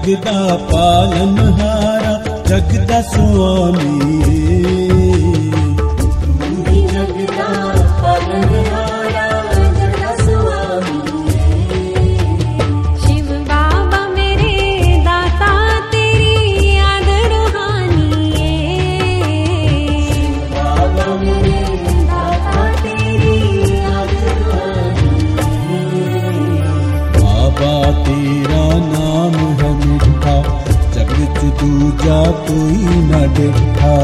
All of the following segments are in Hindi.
जगदा पालनहारा जगदा स्वामी जगदा पालनहारा जगदा स्वामी शिव बाबा मेरे दाता तेरी याद रूहानी शिव बाबा मेरे दाता तेरी याद रूहानी बाबा तेरा नाम है मिठा जग विच दूजा कोई न डिठा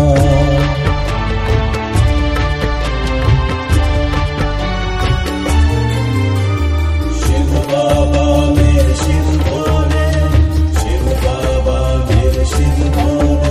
शिव बाबा मेरे शिव भोले शिव बाबा मेरे शिव भोले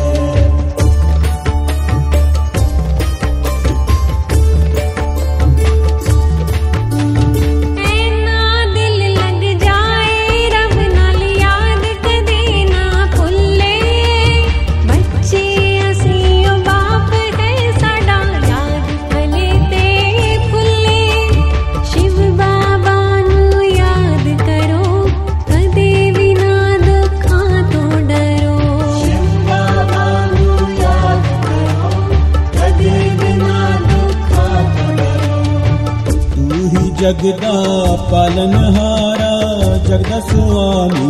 ऐना दिल लग जाए रब नाल याद कदे ना भुल्ले बच्चे असीं बाप है साडा याद भले ते फुल्ले शिव बाबा नू याद करो कदे भी ना दुखां तो डरो शिव बाबा नू याद करो कदे भी ना दुखां तो डरो तू ही जगदा पालनहारा जगदा स्वामी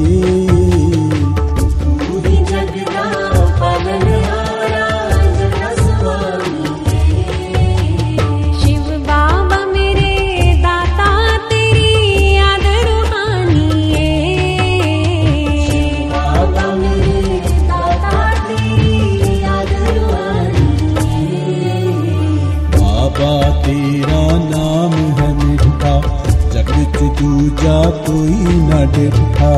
तू ही जगदा पालनहारा जगदा स्वामी शिव बाबा मेरे दाता तेरी याद रूहानी शिव बाबा मेरे दाता तेरी याद रूहानी बाबा तेरा नाम है मिठा जग विच दूजा कोई न डिठा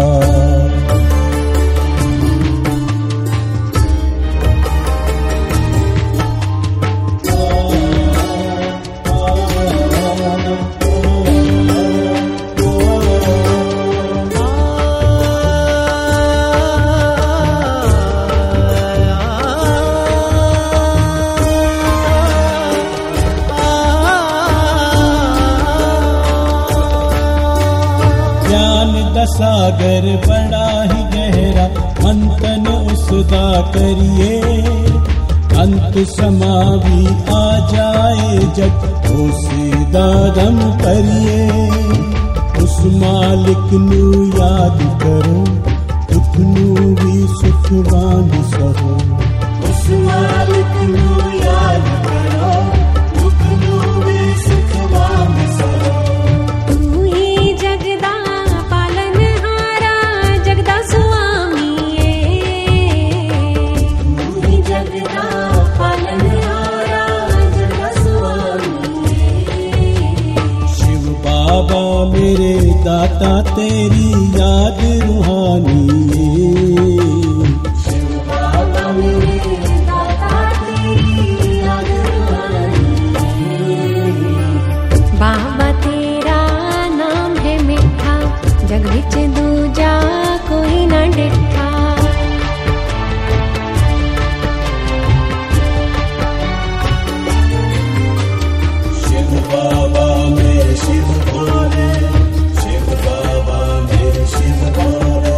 ज्ञान दा सागर बड़ा ही गहरा मंथन उसदा करिए अंत समा भी आ जाए जब उसे दादम करिए उस मालिक नू याद करो दुख नू भी सुख वांग सहो उस मालिक नू याद करो दुख नू भी सुख वांग सहो तू ही जगदा पालनहारा जगदा स्वामी तू ही जगदा पालनहारा जगदा स्वामी शिव बाबा मेरे दाता तेरी याद रूहानी शिव बाबा मेरे दाता तेरी याद रूहानी बाबा तेरा नाम है मिठा जग विच दूजा कोई ना डिठा शिव बाबा मेरे शिव भोले शिव बाबा मेरे शिव भोले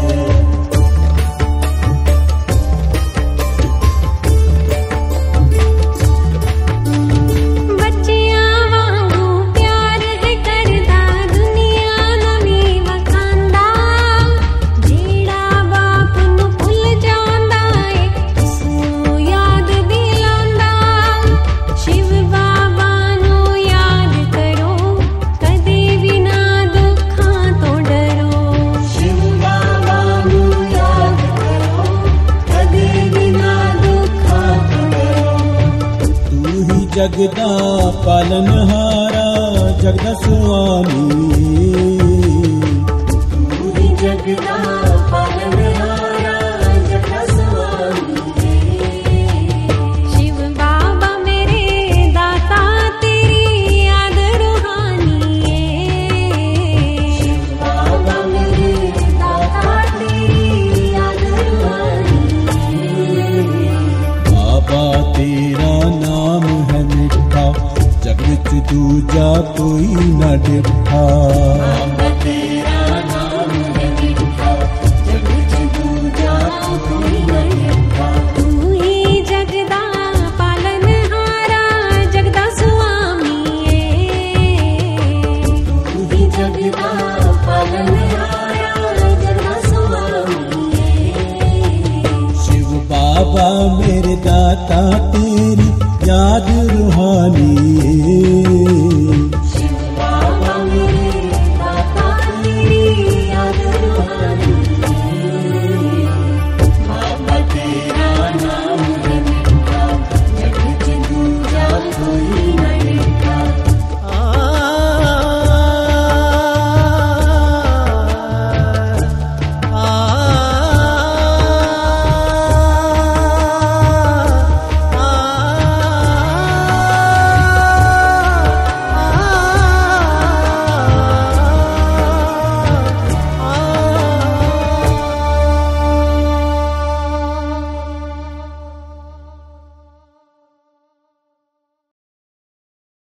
बच्चियां वांगू प्यार है करदा दुनिया नवी वखांदा जेड़ा बाप नू भुल जांदा है उसनू याद दिलांदा शिव बाबा नू याद करो कदे भी ना दुखां तो डरो शिव बाबा नू याद करो कदे भी ना दुखां तो डरो तू ही जगदा पालनहारा जगदा स्वामी तू ही जगदा पालनहारा जगदा स्वामी शिव बाबा मेरे दाता तेरी याद रूहानी शिव बाबा मेरे दाता तेरी याद रूहानी बाबा तेरा नाम है मिठा जग विच दूजा कोई न डिठा